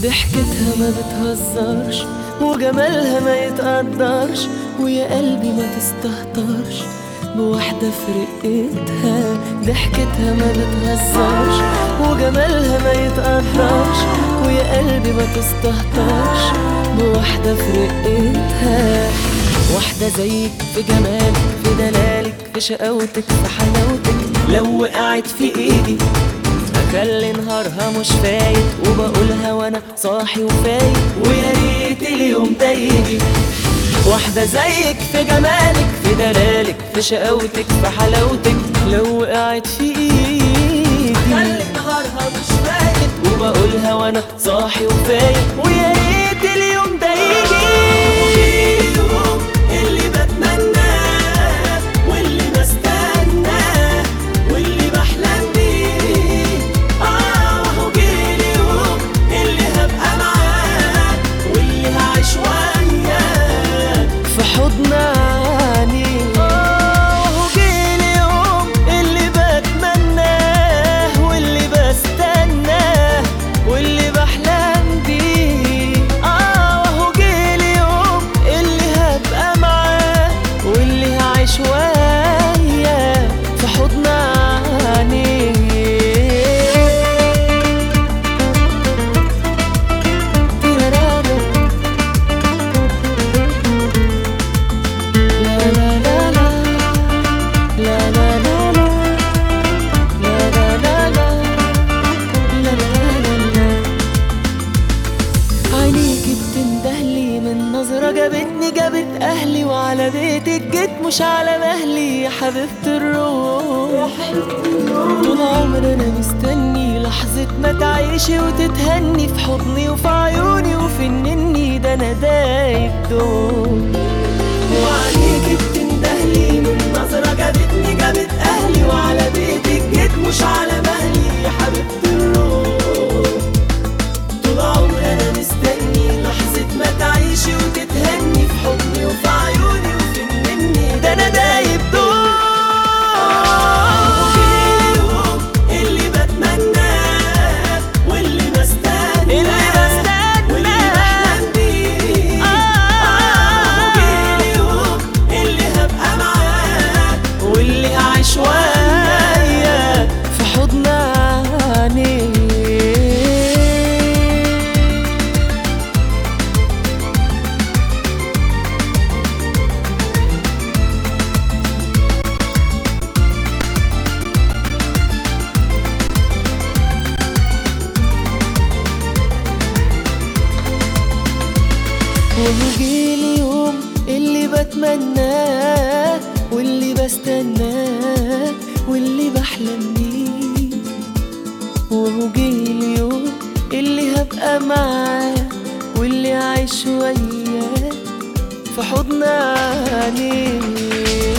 ضحكتها ما بتهزرش وجمالها ما يتقدرش، ويا قلبي ما تستهترش بواحدة في رقتها. ضحكتها ما بتهزرش وجمالها ما يتقدرش، ويا قلبي ما تستهترش بواحدة في رقتها. واحدة زيك في جمالك، في دلالك، في شقاوتك، في حلاوتك، لو وقعت في ايدي اخلي نهارها مش فايت، وبقولها وانا صاحي وفايق ويا ريت اليوم ده يجي. واحدة زيك في جمالك، في دلالك، في شقاوتك، في حلاوتك، لو وقعت في ايدي اخلي نهارها مش فايت، وبقولها وانا صاحي وفايق ويا ريت اليوم ده يجي. اليوم اللي بتمناه واللي بستناه واللي بحلم بيه، وهو جه اليوم اللي هبقى معاه واللي هعيش وياه في حضن عيني. وهو جه اليوم اللي بتمناه واللي بستناه واللي بحلم بيه، وهو جه اليوم اللي هبقى معاه واللي هعيش وياه في حضن عيني. عينيكي بتندهلي من نظرة جابتني، جابت أهلي وعلى بيتك جيت مش على مهلي يا حبيبة الروح. طول عمري أنا مستني لحظة ما تعيشي وتتهني في حضني وفي عيوني وفي النني، ده أنا دايب دول. وعينيكي بتندهلي من نظرة جابتني، جابت أهلي وعلى بيتك جيت مش على مهلي يا حبيبة الروح. طول عمري أنا مستني لحظة ما تعيشي وتتهني في حضني وفي عيوني وفي النني، ده أنا دايب دول. اليوم اللي بتمناه واللي بستناه واللي بحلم بيه، اليوم اللي هبقى معاه واللي هعيش وياه في حضن عيني. وهو جه اليوم اللي بتمناه واللي بستناه واللي بحلم بيه، وهو جه اليوم اللي هبقى معاه واللي عايش وياه في حضن عينيه.